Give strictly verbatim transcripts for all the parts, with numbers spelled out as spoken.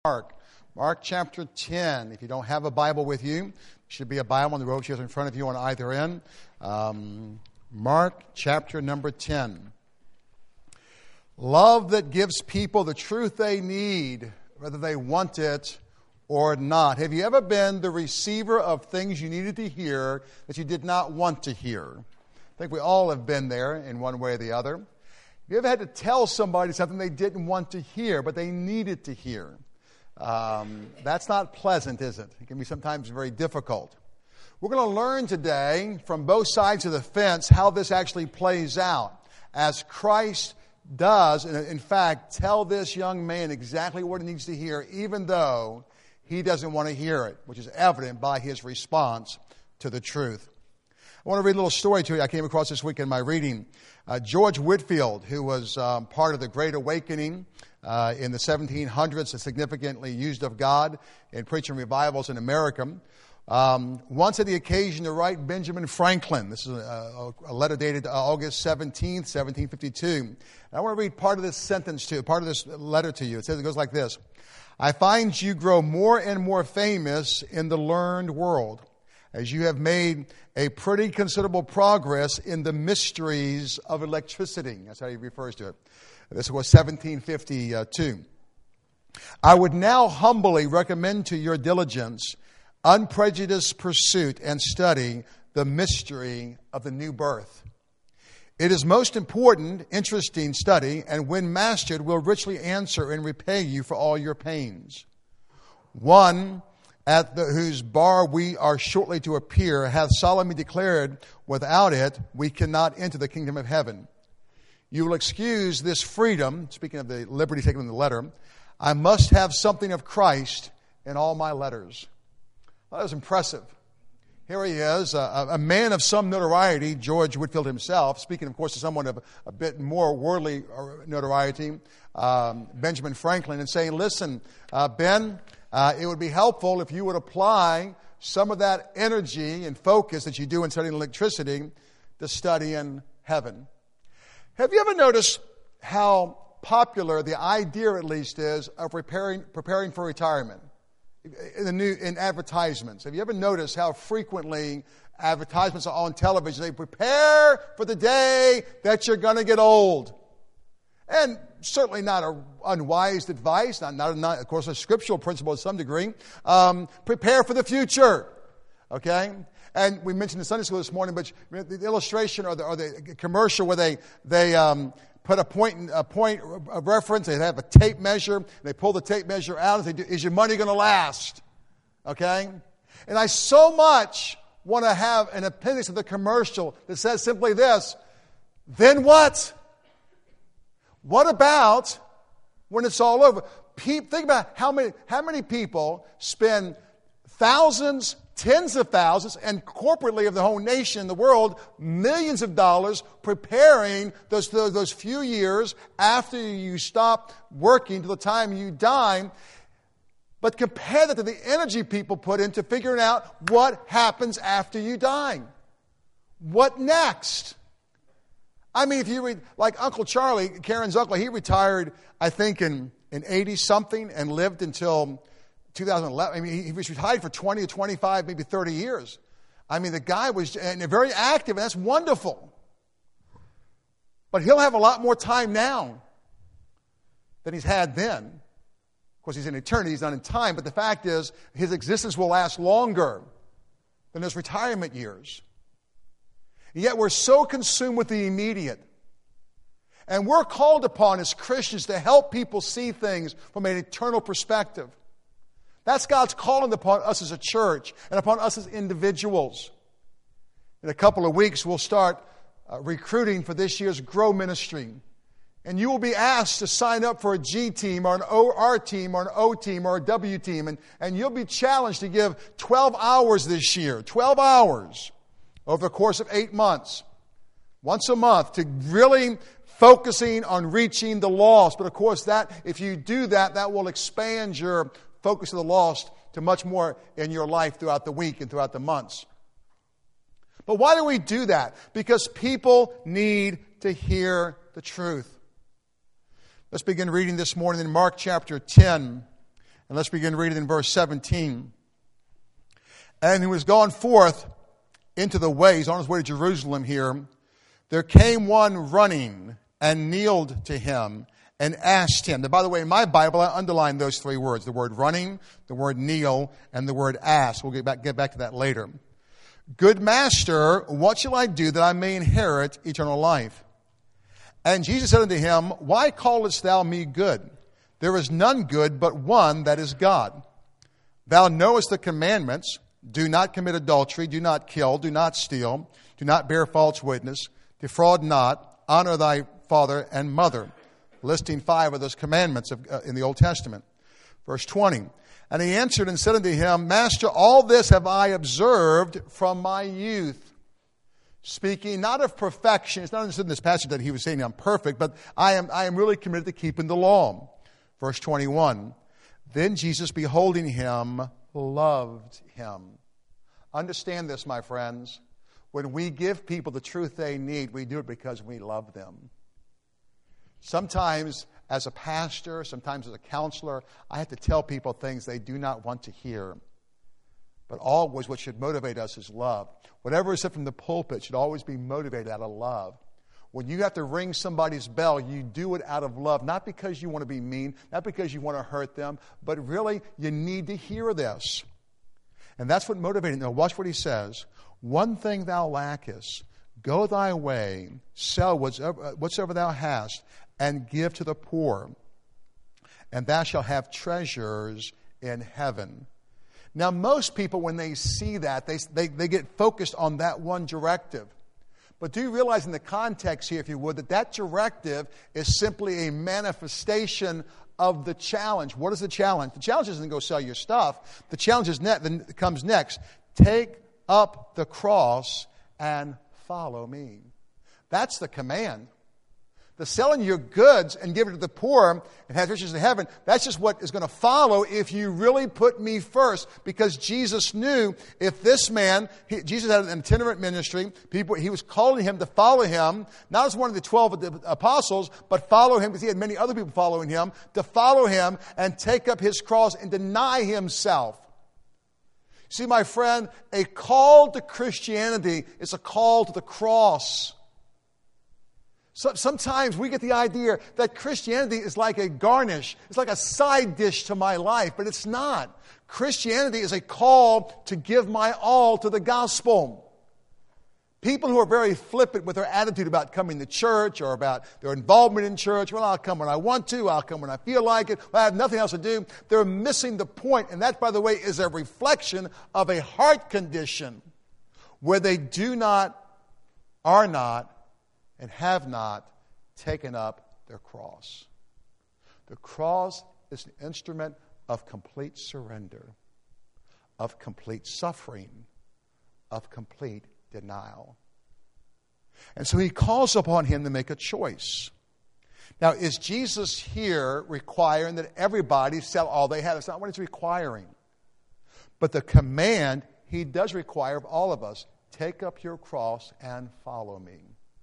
Mark. Mark chapter ten. If you don't have a Bible with you, there should be a Bible on the road chairs in front of you on either end. Um, Mark chapter number ten. Love that gives people the truth they need, whether they want it or not. Have you ever been the receiver of things you needed to hear that you did not want to hear? I think we all have been there in one way or the other. Have you ever had to tell somebody something they didn't want to hear, but they needed to hear? Um, that's not pleasant, is it? It can be sometimes very difficult. We're going to learn today from both sides of the fence how this actually plays out as Christ does, in fact, tell this young man exactly what he needs to hear, even though he doesn't want to hear it, which is evident by his response to the truth. I want to read a little story to you I came across this week in my reading. Uh, George Whitefield, who was um, part of the Great Awakening uh, in the seventeen hundreds, and significantly used of God in preaching revivals in America, um, once had the occasion to write Benjamin Franklin. This is a, a letter dated August seventeenth, seventeen fifty-two. And I want to read part of this sentence to you, part of this letter to you. It says, it goes like this. I find you grow more and more famous in the learned world, as you have made a pretty considerable progress in the mysteries of electricity. That's how he refers to it. This was seventeen fifty-two. I would now humbly recommend to your diligence unprejudiced pursuit and study the mystery of the new birth. It is most important, interesting study, and when mastered will richly answer and repay you for all your pains. One at the, whose bar we are shortly to appear, hath solemnly declared, without it we cannot enter the kingdom of heaven. You will excuse this freedom, speaking of the liberty taken in the letter, I must have something of Christ in all my letters. Well, that was impressive. Here he is, a, a man of some notoriety, George Whitefield himself, speaking, of course, to someone of a bit more worldly notoriety, um, Benjamin Franklin, and saying, listen, uh, Ben, Uh, it would be helpful if you would apply some of that energy and focus that you do in studying electricity to study in heaven. Have you ever noticed how popular the idea, at least, is of preparing preparing for retirement in the new in advertisements? Have you ever noticed how frequently advertisements are on television? They prepare for the day that you're going to get old. And certainly not an unwise advice, not, not, not, of course, a scriptural principle to some degree. Um, prepare for the future, okay? And we mentioned in Sunday school this morning, but the illustration or the, or the commercial where they they um, put a point a point of reference, they have a tape measure, they pull the tape measure out and say, "Is your money going to last?" Okay? And I so much want to have an appendix of the commercial that says simply this: then what? What about when it's all over? Think about how many how many people spend thousands, tens of thousands, and corporately of the whole nation, the world, millions of dollars preparing those, those, those few years after you stop working to the time you die. But compare that to the energy people put into figuring out what happens after you die. What next? I mean, if you read, like Uncle Charlie, Karen's uncle, he retired, I think, in, in eighty-something and lived until two thousand eleven. I mean, he, he was retired for twenty or twenty-five, maybe thirty years. I mean, the guy was and very active, and that's wonderful. But he'll have a lot more time now than he's had then. Of course, he's in eternity, he's not in time, but the fact is, his existence will last longer than his retirement years. And yet we're so consumed with the immediate. And we're called upon as Christians to help people see things from an eternal perspective. That's God's calling upon us as a church and upon us as individuals. In a couple of weeks, we'll start uh, recruiting for this year's Grow Ministry. And you will be asked to sign up for a G team or an O R team or an O team or a W team. And, and you'll be challenged to give twelve hours this year. twelve hours. Over the course of eight months, once a month, to really focusing on reaching the lost. But of course, that if you do that, that will expand your focus of the lost to much more in your life throughout the week and throughout the months. But why do we do that? Because people need to hear the truth. Let's begin reading this morning in Mark chapter ten. And let's begin reading in verse seventeen. And he was gone forth into the ways, on his way to Jerusalem here, there came one running and kneeled to him and asked him. Now, by the way, in my Bible, I underlined those three words, the word running, the word kneel, and the word ask. We'll get back, get back to that later. Good master, what shall I do that I may inherit eternal life? And Jesus said unto him, why callest thou me good? There is none good but one, that is God. Thou knowest the commandments. Do not commit adultery, do not kill, do not steal, do not bear false witness, defraud not, honor thy father and mother. Listing five of those commandments of, uh, in the Old Testament. Verse twenty. And he answered and said unto him, Master, all this have I observed from my youth. Speaking not of perfection, it's not understood in this passage that he was saying I'm perfect, but I am, I am really committed to keeping the law. Verse twenty-one. Then Jesus, beholding him, loved him. Understand this, my friends. When we give people the truth they need, we do it because we love them. Sometimes as a pastor, sometimes as a counselor, I have to tell people things they do not want to hear. But always what should motivate us is love. Whatever is said from the pulpit should always be motivated out of love. When you have to ring somebody's bell, you do it out of love, not because you want to be mean, not because you want to hurt them, but really you need to hear this. And that's what motivated him. Now watch what he says. One thing thou lackest, go thy way, sell whatsoever, whatsoever thou hast, and give to the poor, and thou shalt have treasures in heaven. Now most people, when they see that, they, they, they get focused on that one directive. But do you realize in the context here, if you would, that that directive is simply a manifestation of the challenge. What is the challenge? The challenge isn't to go sell your stuff. The challenge is ne- that comes next. Take up the cross and follow me. That's the command. The selling your goods and giving it to the poor and have riches in heaven, that's just what is going to follow if you really put me first. Because Jesus knew if this man, he, Jesus had an itinerant ministry, people, he was calling him to follow him, not as one of the twelve apostles, but follow him because he had many other people following him, to follow him and take up his cross and deny himself. See, my friend, a call to Christianity is a call to the cross. So, sometimes we get the idea that Christianity is like a garnish. It's like a side dish to my life, but it's not. Christianity is a call to give my all to the gospel. People who are very flippant with their attitude about coming to church or about their involvement in church, well, I'll come when I want to, I'll come when I feel like it, well, I have nothing else to do. They're missing the point, and that, by the way, is a reflection of a heart condition where they do not, are not, and have not taken up their cross. The cross is an instrument of complete surrender, of complete suffering, of complete denial. And so he calls upon him to make a choice. Now, is Jesus here requiring that everybody sell all they have? It's not what he's requiring. But the command he does require of all of us, take up your cross and follow me.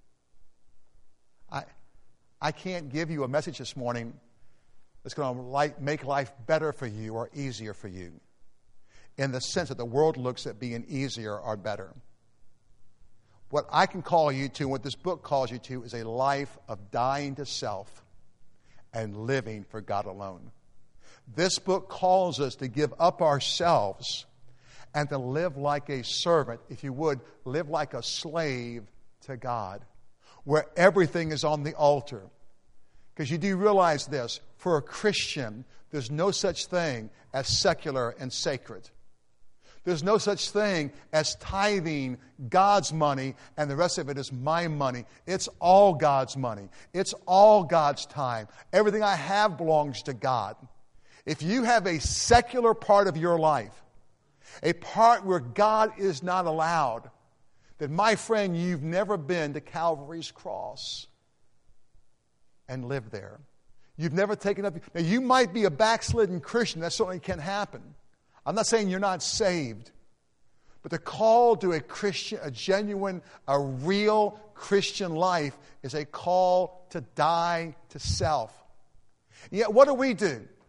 I, I can't give you a message this morning that's going to make life better for you or easier for you in the sense that the world looks at being easier or better. What I can call you to, what this book calls you to, is a life of dying to self and living for God alone. This book calls us to give up ourselves and to live like a servant, if you would, live like a slave to God, where everything is on the altar. Because you do realize this, for a Christian, there's no such thing as secular and sacred. There's no such thing as tithing God's money and the rest of it is my money. It's all God's money. It's all God's time. Everything I have belongs to God. If you have a secular part of your life, a part where God is not allowed, then, my friend, you've never been to Calvary's cross and lived there. You've never taken up... Now, you might be a backslidden Christian. That certainly can happen. I'm not saying you're not saved. But the call to a Christian, a genuine, a real Christian life is a call to die to self. And yet, what do we do?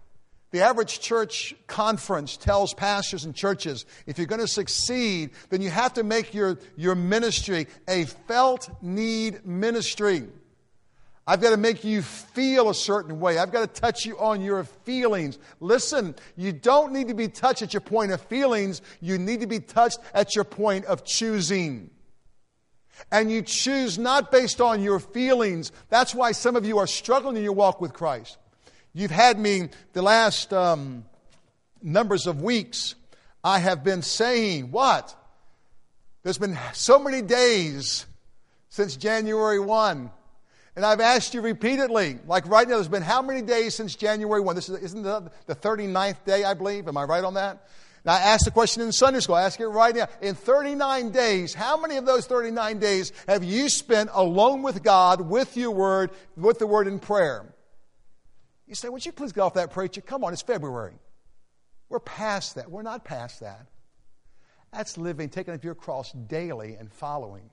The average church conference tells pastors and churches, if you're going to succeed, then you have to make your, your ministry a felt need ministry. I've got to make you feel a certain way. I've got to touch you on your feelings. Listen, you don't need to be touched at your point of feelings. You need to be touched at your point of choosing. And you choose not based on your feelings. That's why some of you are struggling in your walk with Christ. You've had me the last um, numbers of weeks. I have been saying, what? There's been so many days since January first. And I've asked you repeatedly, like right now, there's been how many days since January first? This is, isn't the, the thirty-ninth day, I believe? Am I right on that? Now, I asked the question in Sunday school. I ask it right now. In thirty-nine days, how many of those thirty-nine days have you spent alone with God, with your word, with the word in prayer? You say, would you please get off that preacher? Come on, it's February. We're past that. We're not past that. That's living, taking up your cross daily and following.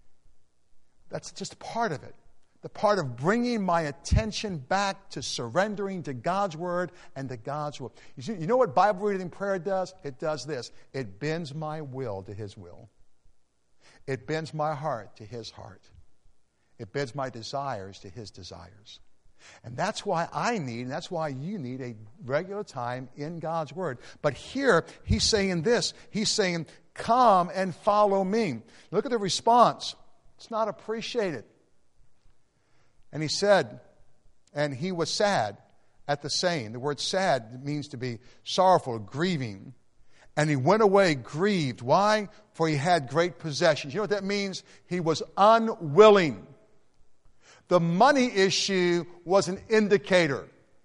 That's just part of it. The part of bringing my attention back to surrendering to God's word and to God's will. You know what Bible reading and prayer does? It does this. It bends my will to His will. It bends my heart to His heart. It bends my desires to His desires. And that's why I need, and that's why you need a regular time in God's word. But here, He's saying this. He's saying, come and follow me. Look at the response. It's not appreciated. And He said, and He was sad at the saying. The word sad means to be sorrowful, grieving. And He went away grieved. Why? For He had great possessions. You know what that means? He was unwilling. The money issue was an indicator.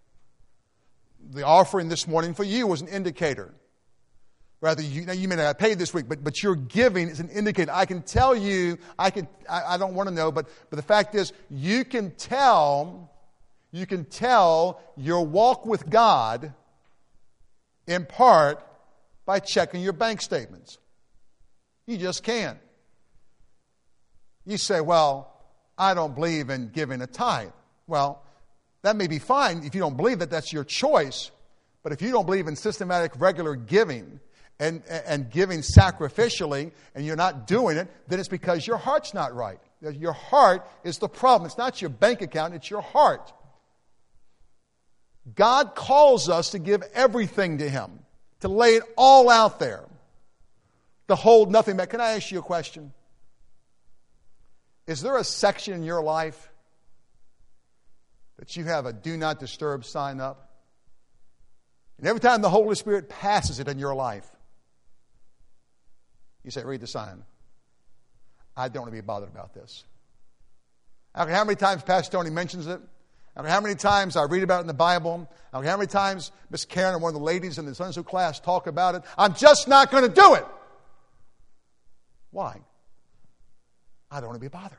The offering this morning for you was an indicator. Rather, you, now you may not have paid this week, but, but your giving is an indicator. I can tell you, I can I, I don't want to know, but, but the fact is, you can tell, you can tell your walk with God in part by checking your bank statements. You just can. You say, well, I don't believe in giving a tithe. Well, that may be fine. If you don't believe that, that's your choice. But if you don't believe in systematic, regular giving and, and giving sacrificially, and you're not doing it, then it's because your heart's not right. Your heart is the problem. It's not your bank account, it's your heart. God calls us to give everything to Him, to lay it all out there, to hold nothing back. Can I ask you a question? Is there a section in your life that you have a do not disturb sign up? And every time the Holy Spirit passes it in your life, you say, read the sign. I don't want to be bothered about this. I don't care how many times Pastor Tony mentions it. I don't care how many times I read about it in the Bible. I don't care how many times Miss Karen or one of the ladies in the Sunday school class talk about it. I'm just not going to do it. Why? I don't want to be bothered.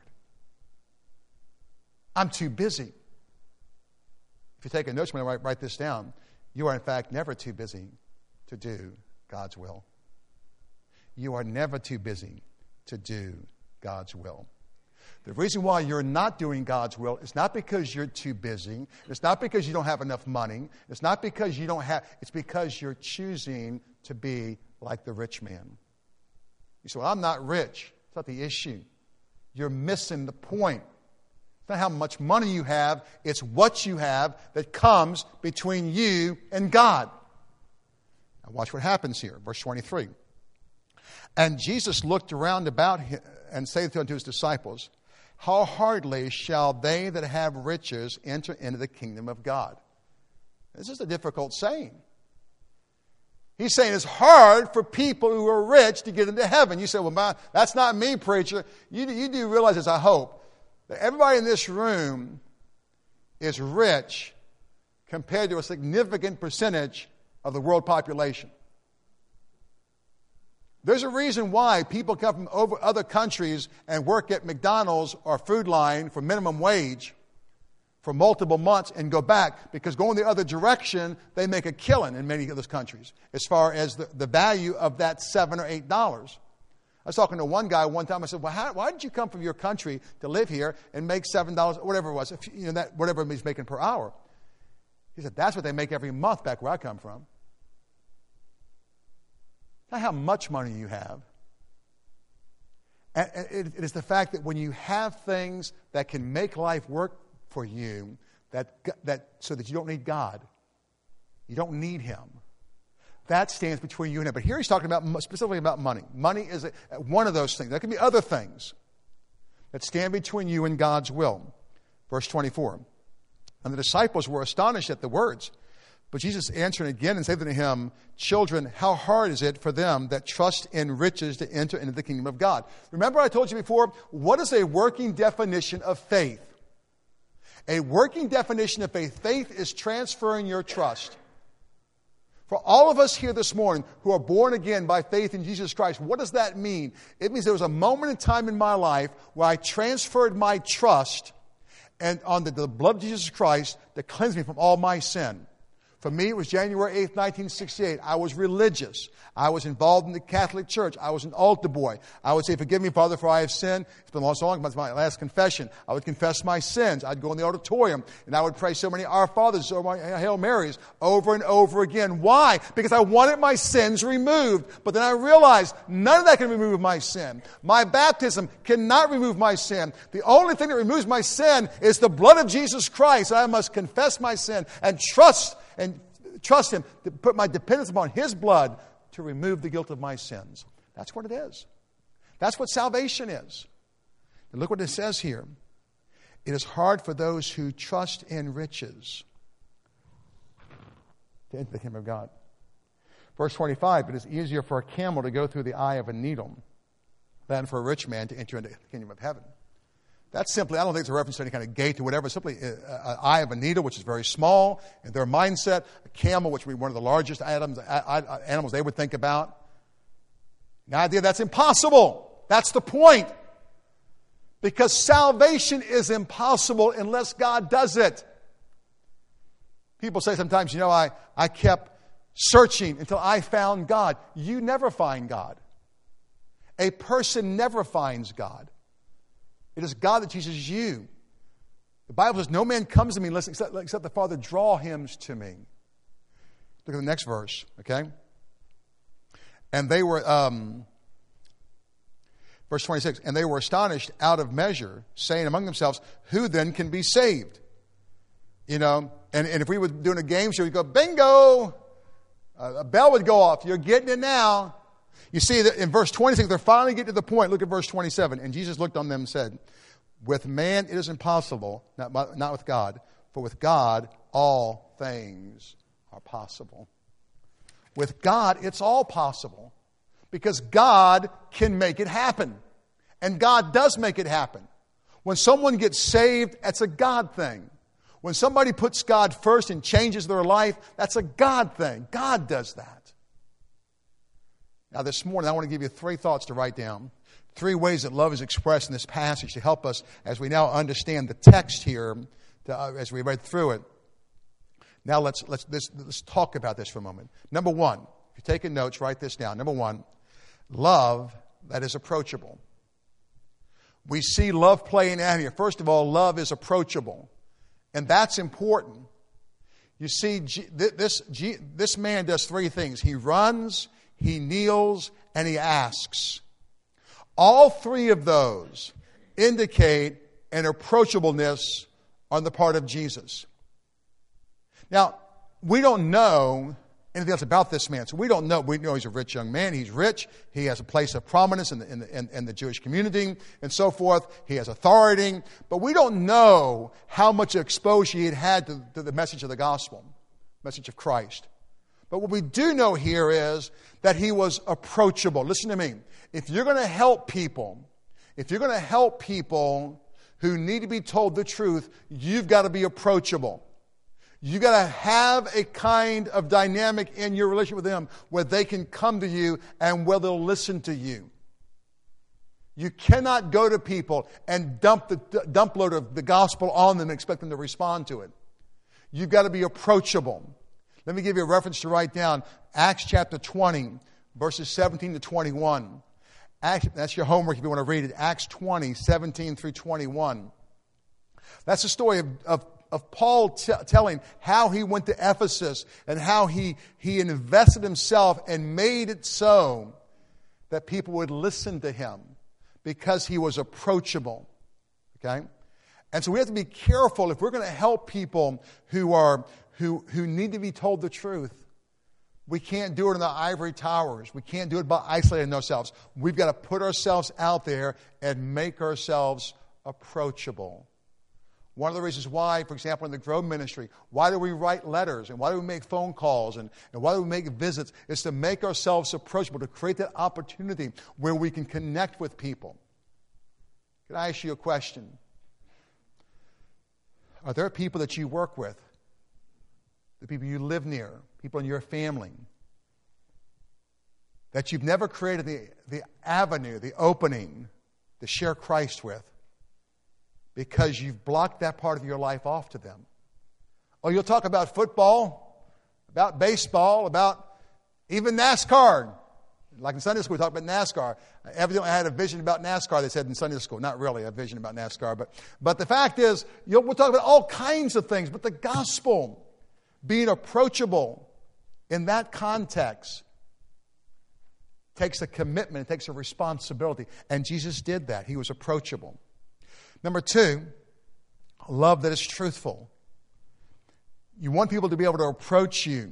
I'm too busy. If you take a note, I'm going to write this down. You are, in fact, never too busy to do God's will. You are never too busy to do God's will. The reason why you're not doing God's will is not because you're too busy. It's not because you don't have enough money. It's not because you don't have, it's because you're choosing to be like the rich man. You say, well, I'm not rich. It's not the issue. You're missing the point. It's not how much money you have. It's what you have that comes between you and God. Now watch what happens here. Verse twenty-three. And Jesus looked around about him and said unto His disciples, how hardly shall they that have riches enter into the kingdom of God? This is a difficult saying. He's saying it's hard for people who are rich to get into heaven. You say, well, my, that's not me, preacher. You, you do realize, as I hope, that everybody in this room is rich compared to a significant percentage of the world population. There's a reason why people come from over other countries and work at McDonald's or Food Line for minimum wage for multiple months and go back, because going the other direction, they make a killing in many of those countries as far as the, the value of that seven or eight dollars. I was talking to one guy one time. I said, well, how, why did you come from your country to live here and make seven dollars, or whatever it was, if, you know, that, whatever he's making per hour? He said, that's what they make every month back where I come from. Not how much money you have. And it is the fact that when you have things that can make life work for you, that, that so that you don't need God. You don't need Him. That stands between you and Him. But here he's talking about specifically about money. Money is a, one of those things. There can be other things that stand between you and God's will. Verse twenty-four. And the disciples were astonished at the words. But Jesus answered again and said to him, children, how hard is it for them that trust in riches to enter into the kingdom of God? Remember I told you before, what is a working definition of faith? A working definition of faith. Faith is transferring your trust. For all of us here this morning who are born again by faith in Jesus Christ, what does that mean? It means there was a moment in time in my life where I transferred my trust and on the, the blood of Jesus Christ to cleanse me from all my sin. For me, it was January eighth, nineteen sixty-eight. I was religious. I was involved in the Catholic Church. I was an altar boy. I would say, forgive me, Father, for I have sinned. It's been so long, but it's my last confession. I would confess my sins. I'd go in the auditorium, and I would pray so many Our Fathers, so many Hail Marys, over and over again. Why? Because I wanted my sins removed. But then I realized none of that can remove my sin. My baptism cannot remove my sin. The only thing that removes my sin is the blood of Jesus Christ. I must confess my sin and trust and trust Him to put my dependence upon His blood to remove the guilt of my sins. That's what it is. That's what salvation is. And look what it says here. It is hard for those who trust in riches to enter the kingdom of God. Verse twenty-five, it is easier for a camel to go through the eye of a needle than for a rich man to enter into the kingdom of heaven. That's simply, I don't think it's a reference to any kind of gate or whatever. It's simply an eye of a needle, which is very small. In their mindset, a camel, which would be one of the largest items, animals they would think about. The idea that's impossible. That's the point. Because salvation is impossible unless God does it. People say sometimes, you know, I, I kept searching until I found God. You never find God. A person never finds God. It is God that chooses you. The Bible says, no man comes to me unless except, except the Father draw him to me. Look at the next verse, okay? And they were, um, verse twenty-six, and they were astonished out of measure, saying among themselves, who then can be saved? You know, and, and if we were doing a game show, we'd go, bingo! Uh, a bell would go off. You're getting it now. You see that in verse twenty-six, they're finally getting to the point. Look at verse twenty-seven. And Jesus looked on them and said, with man it is impossible, not, not with God, for with God all things are possible. With God, it's all possible. Because God can make it happen. And God does make it happen. When someone gets saved, that's a God thing. When somebody puts God first and changes their life, that's a God thing. God does that. Now, this morning, I want to give you three thoughts to write down. Three ways that love is expressed in this passage to help us as we now understand the text here, to, uh, as we read through it. Now, let's, let's, let's, let's talk about this for a moment. Number one, if you're taking notes, write this down. Number one, love that is approachable. We see love playing out here. First of all, love is approachable. And that's important. You see, this, this man does three things. He runs, he kneels, and he asks. All three of those indicate an approachableness on the part of Jesus. Now, we don't know anything else about this man. So we don't know. We know he's a rich young man. He's rich. He has a place of prominence in the, in the, in, in the Jewish community and so forth. He has authority. But we don't know how much exposure he had had to, to the message of the gospel, message of Christ. But what we do know here is that he was approachable. Listen to me. If you're going to help people, if you're going to help people who need to be told the truth, you've got to be approachable. You've got to have a kind of dynamic in your relationship with them where they can come to you and where they'll listen to you. You cannot go to people and dump the dump load of the gospel on them and expect them to respond to it. You've got to be approachable. Let me give you a reference to write down. Acts chapter twenty, verses seventeen to twenty-one. Acts, that's your homework if you want to read it. Acts twenty, seventeen through twenty-one. That's the story of, of of Paul t- telling how he went to Ephesus and how he, he invested himself and made it so that people would listen to him because he was approachable. Okay? And so we have to be careful if we're going to help people who are who who need to be told the truth. We can't do it in the ivory towers. We can't do it by isolating ourselves. We've got to put ourselves out there and make ourselves approachable. One of the reasons why, for example, in the Grow Ministry, why do we write letters and why do we make phone calls and, and why do we make visits? Is to make ourselves approachable, to create that opportunity where we can connect with people. Can I ask you a question? Are there people that you work with, the people you live near, people in your family, that you've never created the, the avenue, the opening to share Christ with because you've blocked that part of your life off to them? Or you'll talk about football, about baseball, about even NASCAR. Like in Sunday school, we talk about NASCAR. Evidently, I had a vision about NASCAR, they said in Sunday school. Not really a vision about NASCAR. But, but the fact is, you'll, we'll talk about all kinds of things. But the gospel, being approachable in that context, takes a commitment. It takes a responsibility. And Jesus did that. He was approachable. Number two, love that is truthful. You want people to be able to approach you.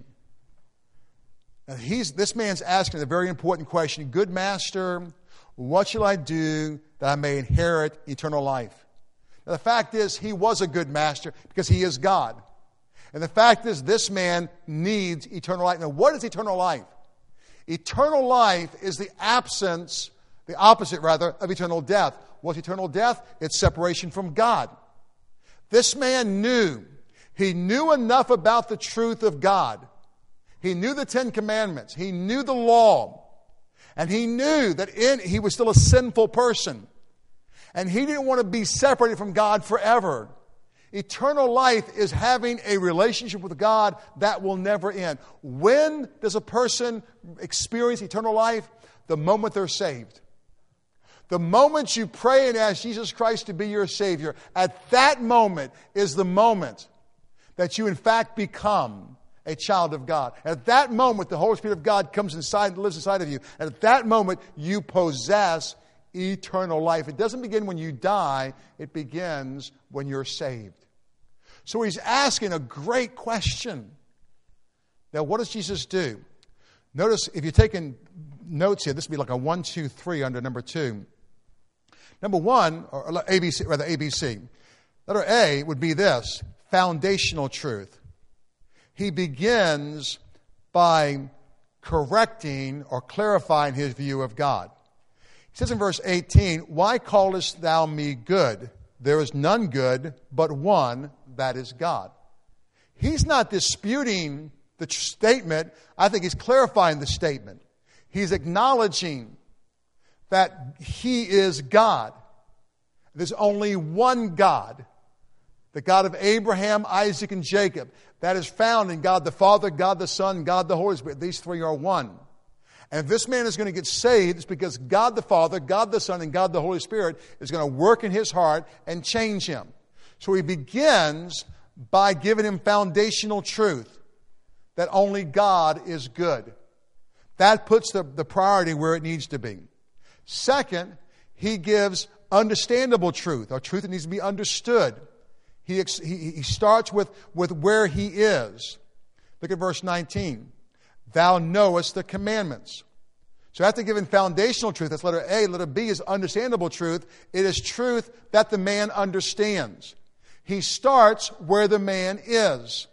Now he's, this man's asking a very important question. Good master, what shall I do that I may inherit eternal life? Now the fact is, he was a good master because he is God. And the fact is, this man needs eternal life. Now what is eternal life? Eternal life is the absence, the opposite rather, of eternal death. What's eternal death? It's separation from God. This man knew. He knew enough about the truth of God. He knew the Ten Commandments. He knew the law. And he knew that in, he was still a sinful person. And he didn't want to be separated from God forever. Eternal life is having a relationship with God that will never end. When does a person experience eternal life? The moment they're saved. The moment you pray and ask Jesus Christ to be your Savior, at that moment is the moment that you in fact become a child of God. At that moment, the Holy Spirit of God comes inside and lives inside of you. And at that moment, you possess eternal life. It doesn't begin when you die. It begins when you're saved. So he's asking a great question. Now, what does Jesus do? Notice, if you're taking notes here, this would be like a one, two, three under number two. Number one, or A B C, rather A B C. Letter A would be this, foundational truth. He begins by correcting or clarifying his view of God. He says in verse eighteen, why callest thou me good? There is none good but one, that is God. He's not disputing the statement. I think he's clarifying the statement. He's acknowledging that he is God. There's only one God. The God of Abraham, Isaac, and Jacob. That is found in God the Father, God the Son, God the Holy Spirit. These three are one. And if this man is going to get saved, it's because God the Father, God the Son, and God the Holy Spirit is going to work in his heart and change him. So he begins by giving him foundational truth that only God is good. That puts the, the priority where it needs to be. Second, he gives understandable truth, or truth that needs to be understood. He, he, he starts with, with where he is. Look at verse nineteen. Thou knowest the commandments. So after giving foundational truth, that's letter A. Letter B is understandable truth. It is truth that the man understands. He starts where the man is.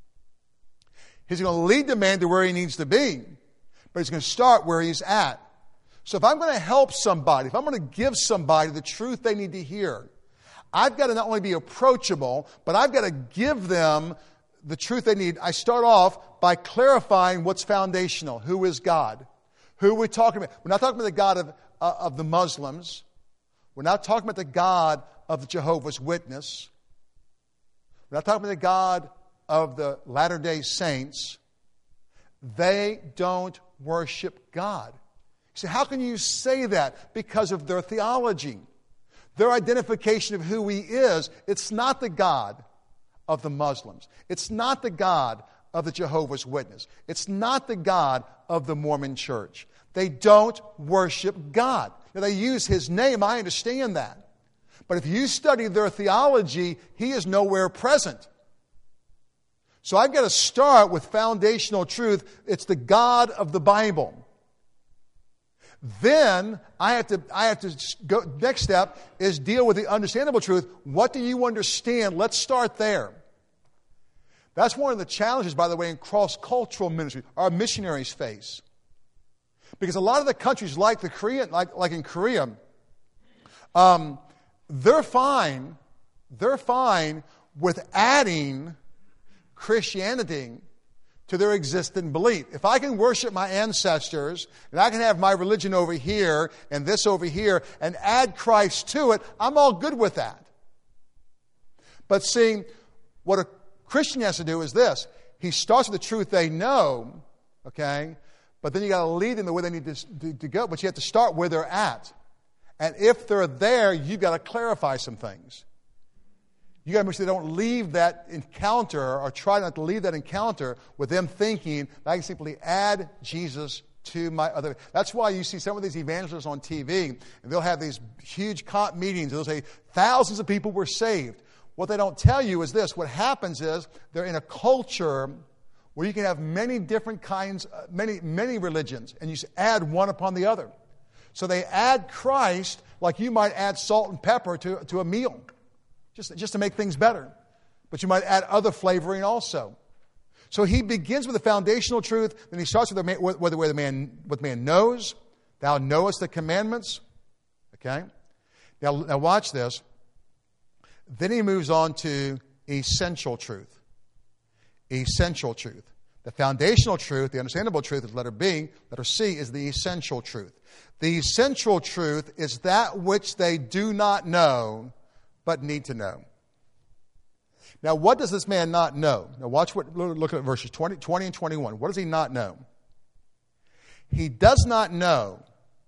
He's going to lead the man to where he needs to be, but he's going to start where he's at. So if I'm going to help somebody, if I'm going to give somebody the truth they need to hear, I've got to not only be approachable, but I've got to give them the truth they need. I start off by clarifying what's foundational. Who is God? Who are we talking about? We're not talking about the God of, uh, of the Muslims. We're not talking about the God of the Jehovah's Witness. We're not talking about the God of the Latter-day Saints. They don't worship God. You say, how can you say that? Because of their theology. Their identification of who he is. It's not the God of the Muslims. It's not the God of the Jehovah's Witness. It's not the God of the Mormon Church. They don't worship God. Now, they use His name. I understand that. But if you study their theology, He is nowhere present. So I've got to start with foundational truth. It's the God of the Bible. Then I have to, I have to go, next step is deal with the understandable truth. What do you understand? Let's start there. That's one of the challenges, by the way, in cross-cultural ministry our missionaries face. Because a lot of the countries like the Korean, like, like in Korea, um, they're fine, they're fine with adding Christianity to their existing belief. If I can worship my ancestors, and I can have my religion over here, and this over here, and add Christ to it, I'm all good with that. But see, what a Christian has to do is this. He starts with the truth they know, okay? But then you got to lead them the way they need to, to, to go. But you have to start where they're at. And if they're there, you've got to clarify some things. You got to make sure they don't leave that encounter or try not to leave that encounter with them thinking, I can simply add Jesus to my other. That's why you see some of these evangelists on T V, and they'll have these huge camp meetings. They'll say thousands of people were saved. What they don't tell you is this. What happens is they're in a culture where you can have many different kinds, uh, many, many religions, and you add one upon the other. So they add Christ like you might add salt and pepper to, to a meal. Just, just to make things better. But you might add other flavoring also. So he begins with the foundational truth, then he starts with the, man, with the way the man, what the man knows. Thou knowest the commandments. Okay? Now, now watch this. Then he moves on to essential truth. Essential truth. The foundational truth, the understandable truth is letter B. Letter C is the essential truth. The essential truth is that which they do not know, but need to know. Now, what does this man not know? Now, watch what, look at verses twenty, twenty and twenty-one. What does he not know? He does not know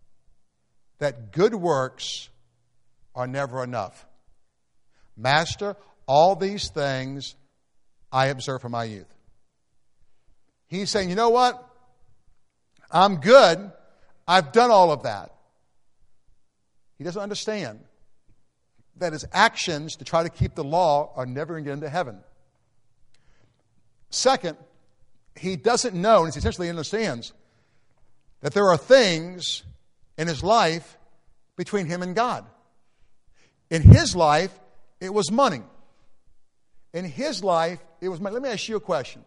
that good works are never enough. Master, all these things I observe from my youth. He's saying, you know what? I'm good. I've done all of that. He doesn't understand that his actions to try to keep the law are never going to get into heaven. Second, he doesn't know, and he essentially understands, that there are things in his life between him and God. In his life, it was money. In his life, it was money. Let me ask you a question.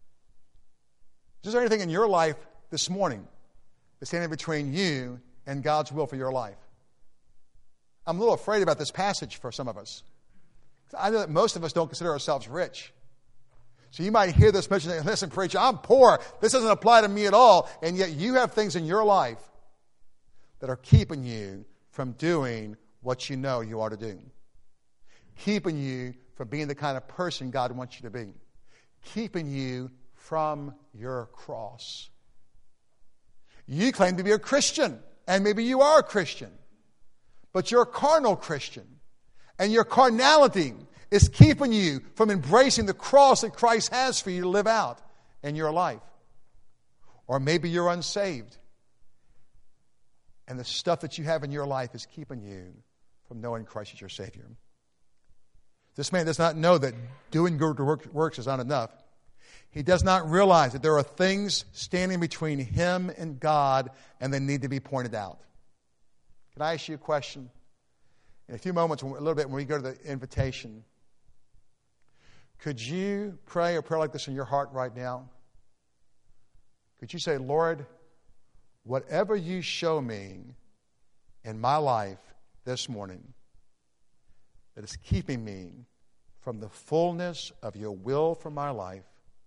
Is there anything in your life this morning that's standing between you and God's will for your life? I'm a little afraid about this passage for some of us. I know that most of us don't consider ourselves rich. So you might hear this message and say, listen, preacher, I'm poor. This doesn't apply to me at all. And yet you have things in your life that are keeping you from doing what you know you ought to do. Keeping you from being the kind of person God wants you to be. Keeping you from your cross. You claim to be a Christian, and maybe you are a Christian. But you're a carnal Christian. And your carnality is keeping you from embracing the cross that Christ has for you to live out in your life. Or maybe you're unsaved. And the stuff that you have in your life is keeping you from knowing Christ as your Savior. This man does not know that doing good works is not enough. He does not realize that there are things standing between him and God, and they need to be pointed out. Can I ask you a question? In a few moments, a little bit, when we go to the invitation, could you pray a prayer like this in your heart right now? Could you say, Lord, whatever you show me in my life this morning that is keeping me from the fullness of your will for my life,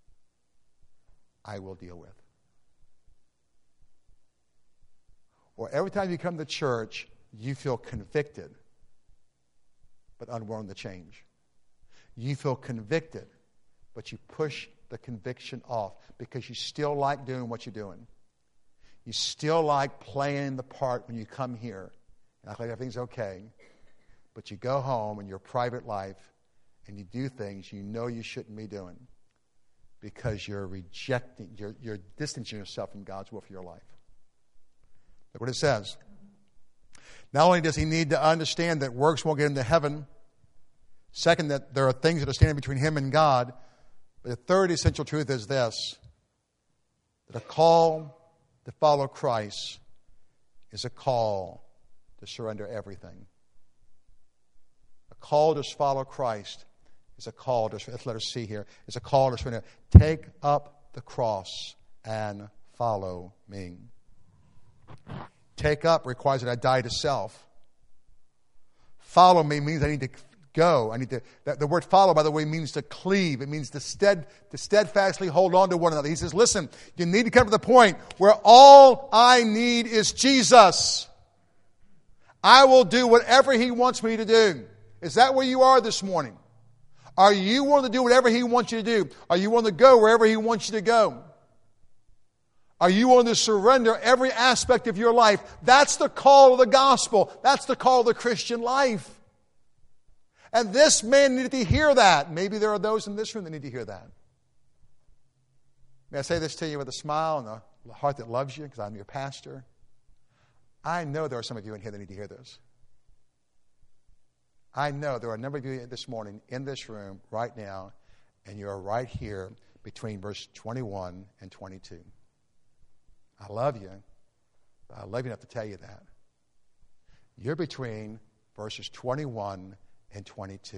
I will deal with. Or every time you come to church, you feel convicted, but unwilling to change. You feel convicted, but you push the conviction off because you still like doing what you're doing. You still like playing the part when you come here. And I think everything's okay. But you go home in your private life and you do things you know you shouldn't be doing because you're rejecting, you're, you're distancing yourself from God's will for your life. Look what it says. Not only does he need to understand that works won't get him to heaven, second, that there are things that are standing between him and God, but the third essential truth is this, that a call to follow Christ is a call to surrender everything. A call to follow Christ is a call to, let's let us see here, is a call to surrender. Take up the cross and follow me. Take up requires that I die to self. Follow me means I need to go. I need to. That, the word follow, by the way, means to cleave. It means to stead to steadfastly hold on to one another. He says, listen, you need to come to the point where all I need is Jesus. I will do whatever he wants me to do. Is that where you are this morning? Are you willing to do whatever he wants you to do? Are you willing to go wherever he wants you to go? Are you willing to surrender every aspect of your life? That's the call of the gospel. That's the call of the Christian life. And this man needed to hear that. Maybe there are those in this room that need to hear that. May I say this to you with a smile and a heart that loves you because I'm your pastor? I know there are some of you in here that need to hear this. I know there are a number of you this morning in this room right now, and you're right here between verse twenty-one and twenty-two. I love you, but I love you enough to tell you that. You're between verses twenty-one and twenty-two.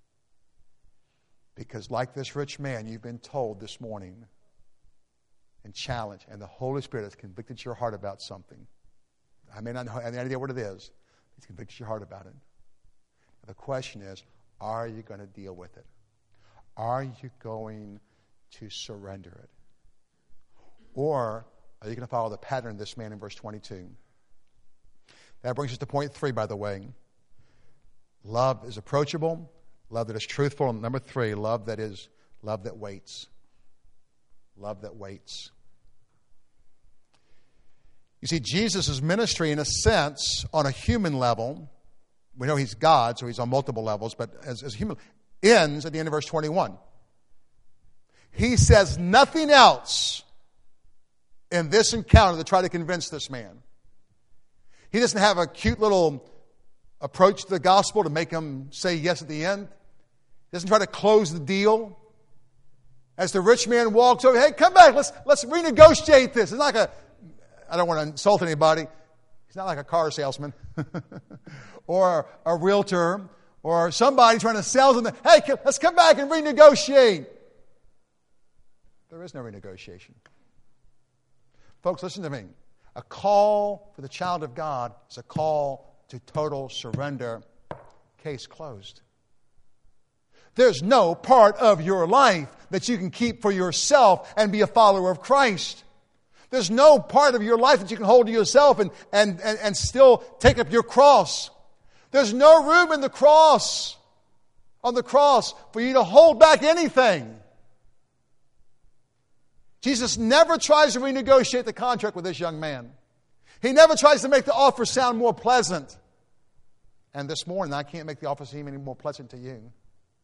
Because like this rich man, you've been told this morning and challenged, and the Holy Spirit has convicted your heart about something. I may not have any idea what it is. He's convicted your heart about it. The question is, are you going to deal with it? Are you going to surrender it? Or are you going to follow the pattern of this man in verse twenty-two? That brings us to point three, by the way. Love is approachable. Love that is truthful. And number three, love that is love that waits. Love that waits. You see, Jesus' ministry, in a sense, on a human level, we know he's God, so he's on multiple levels, but as, as human, ends at the end of verse twenty-one. He says nothing else in this encounter to try to convince this man. He doesn't have a cute little approach to the gospel to make him say yes at the end. He doesn't try to close the deal. As the rich man walks over, hey, come back, let's let's renegotiate this. It's not like a, I don't want to insult anybody. He's not like a car salesman or a realtor or somebody trying to sell something. Hey, let's come back and renegotiate. There is no renegotiation. Folks, listen to me. A call for the child of God is a call to total surrender. Case closed. There's no part of your life that you can keep for yourself and be a follower of Christ. There's no part of your life that you can hold to yourself and, and, and, and still take up your cross. There's no room in the cross, on the cross, for you to hold back anything. Jesus never tries to renegotiate the contract with this young man. He never tries to make the offer sound more pleasant. And this morning, I can't make the offer seem any more pleasant to you.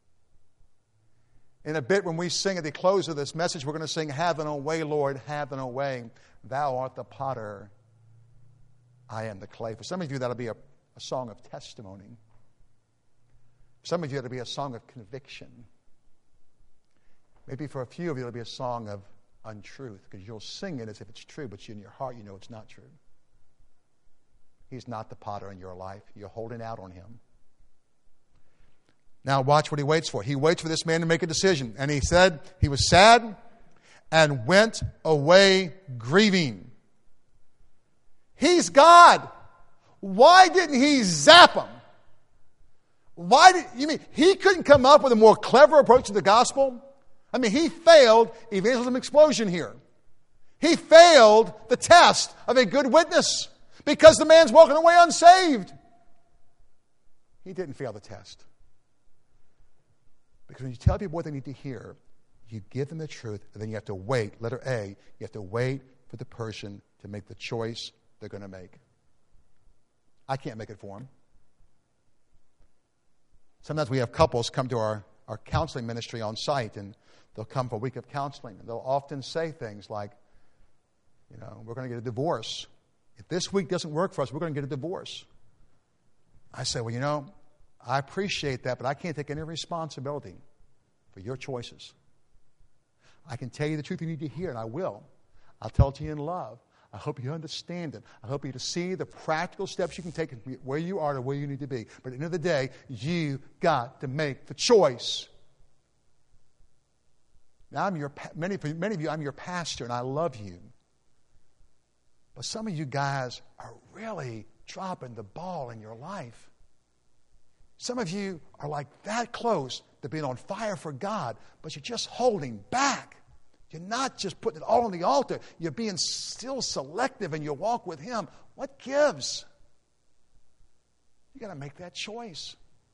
In a bit, when we sing at the close of this message, we're going to sing, have thine own way, Lord, have thine own way. Thou art the potter, I am the clay. For some of you, that'll be a, a song of testimony. For some of you, it'll be a song of conviction. Maybe for a few of you, it'll be a song of untruth, because you'll sing it as if it's true, but you, in your heart, you know it's not true. He's not the potter in your life. You're holding out on him. Now watch what he waits for. He waits for this man to make a decision. And he said he was sad and went away grieving. He's God. Why didn't he zap him? Why did you mean he couldn't come up with a more clever approach to the gospel? I mean, he failed evangelism explosion here. He failed the test of a good witness because the man's walking away unsaved. He didn't fail the test. Because when you tell people what they need to hear, you give them the truth, and then you have to wait. Letter A, you have to wait for the person to make the choice they're going to make. I can't make it for them. Sometimes we have couples come to our our counseling ministry on site, and they'll come for a week of counseling. And they'll often say things like, you know, we're going to get a divorce. If this week doesn't work for us, we're going to get a divorce. I say, well, you know, I appreciate that, but I can't take any responsibility for your choices. I can tell you the truth you need to hear, and I will. I'll tell it to you in love. I hope you understand it. I hope you to see the practical steps you can take from where you are to where you need to be. But at the end of the day, you got to make the choice. Now, I'm your many for many of you, I'm your pastor, and I love you. But some of you guys are really dropping the ball in your life. Some of you are like that close to being on fire for God, but you're just holding back. You're not just putting it all on the altar. You're being still selective in your walk with Him. What gives? You got to make that choice.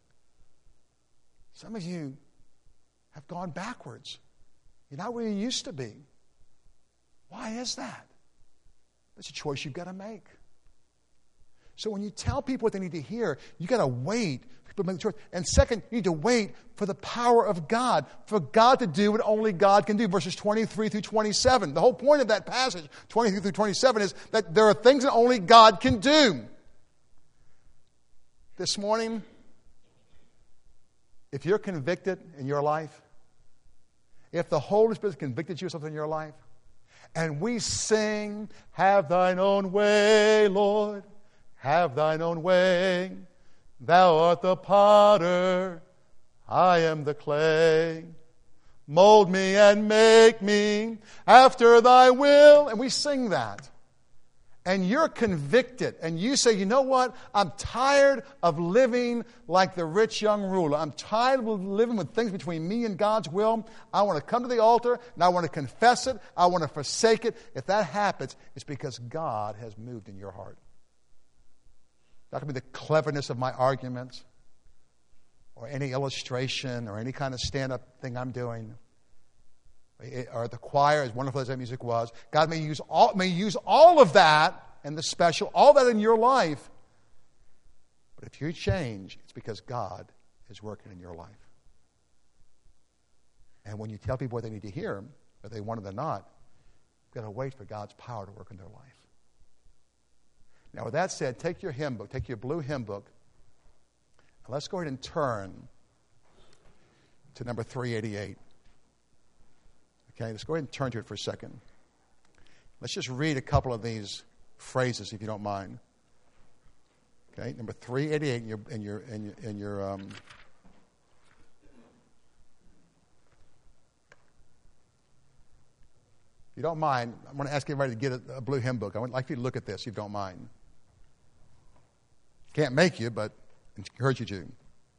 Some of you have gone backwards. You're not where you used to be. Why is that? It's a choice you've got to make. So when you tell people what they need to hear, you got to wait for people to make the choice. And second, you need to wait for the power of God, for God to do what only God can do. Verses twenty-three through twenty-seven. The whole point of that passage, twenty-three through twenty-seven, is that there are things that only God can do. This morning, if you're convicted in your life, if the Holy Spirit has convicted you of something in your life, and we sing, have thine own way, Lord, have thine own way. Thou art the potter, I am the clay. Mold me and make me after thy will. And we sing that. And you're convicted. And you say, you know what? I'm tired of living like the rich young ruler. I'm tired of living with things between me and God's will. I want to come to the altar, and I want to confess it. I want to forsake it. If that happens, it's because God has moved in your heart. Not going to be the cleverness of my arguments or any illustration or any kind of stand-up thing I'm doing. Or the choir, as wonderful as that music was. God may use all, may use all of that and the special, all that in your life. But if you change, it's because God is working in your life. And when you tell people what they need to hear, whether they want it or not, you've got to wait for God's power to work in their life. Now, with that said, take your hymn book, take your blue hymn book, and let's go ahead and turn to number three eighty-eight. Okay, let's go ahead and turn to it for a second. Let's just read a couple of these phrases, if you don't mind. Okay, number three eighty-eight in your in your in your, in your um, if you don't mind, I'm going to ask everybody to get a, a blue hymn book. I would like you to look at this, if you don't mind. Can't make you, but I encourage you to.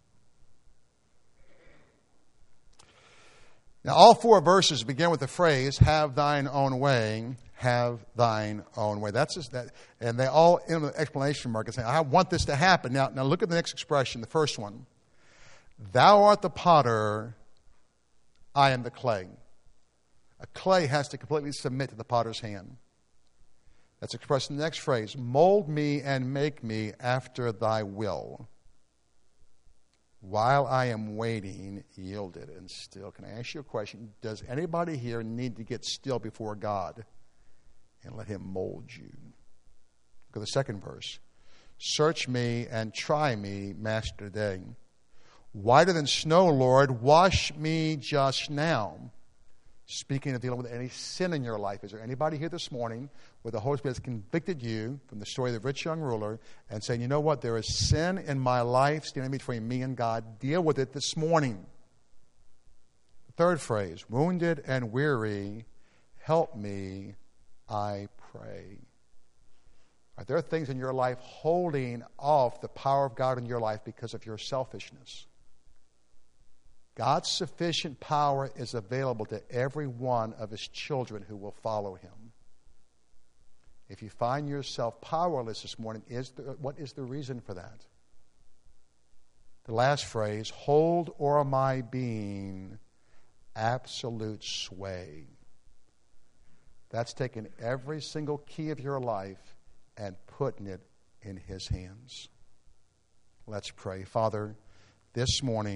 Now, all four verses begin with the phrase, have thine own way, have thine own way. That's just that, and they all end with an exclamation mark and say, I want this to happen. Now, now look at the next expression, the first one. Thou art the potter, I am the clay. A clay has to completely submit to the potter's hand. That's expressed in the next phrase, mold me and make me after thy will. While I am waiting, yielded and still. Can I ask you a question? Does anybody here need to get still before God and let Him mold you? Look at the second verse. Search me and try me, Master, today. Whiter than snow, Lord, wash me just now. Speaking of dealing with any sin in your life, is there anybody here this morning where the Holy Spirit has convicted you from the story of the rich young ruler and saying, you know what, there is sin in my life standing between me and God. Deal with it this morning. The third phrase, wounded and weary, help me, I pray. Are there things in your life holding off the power of God in your life because of your selfishness? God's sufficient power is available to every one of His children who will follow Him. If you find yourself powerless this morning, is there, what is the reason for that? The last phrase, hold o'er my being absolute sway. That's taking every single key of your life and putting it in His hands. Let's pray. Father, this morning,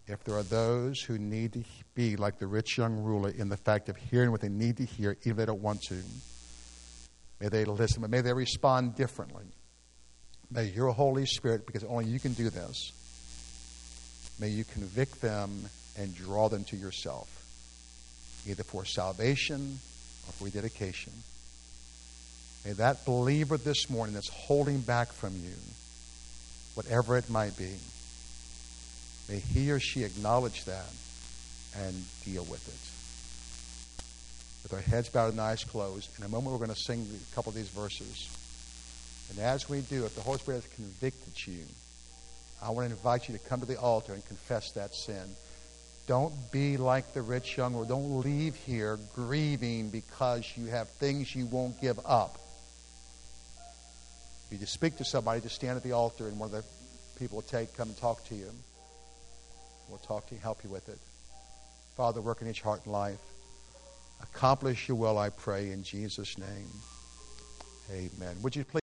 If there are those who need to be like the rich young ruler in the fact of hearing what they need to hear, even if they don't want to, may they listen, but may they respond differently. May your Holy Spirit, because only you can do this, may you convict them and draw them to yourself, either for salvation or for rededication. May that believer this morning that's holding back from you, whatever it might be, may he or she acknowledge that and deal with it. With our heads bowed and eyes closed, in a moment we're going to sing a couple of these verses. And as we do, if the Holy Spirit has convicted you, I want to invite you to come to the altar and confess that sin. Don't be like the rich young ruler. Don't leave here grieving because you have things you won't give up. If you just speak to somebody, just stand at the altar and one of the people will take, come and talk to you. We'll talk to you, help you with it. Father, work in each heart and life. Accomplish your will, I pray, in Jesus' name. Amen. Would you please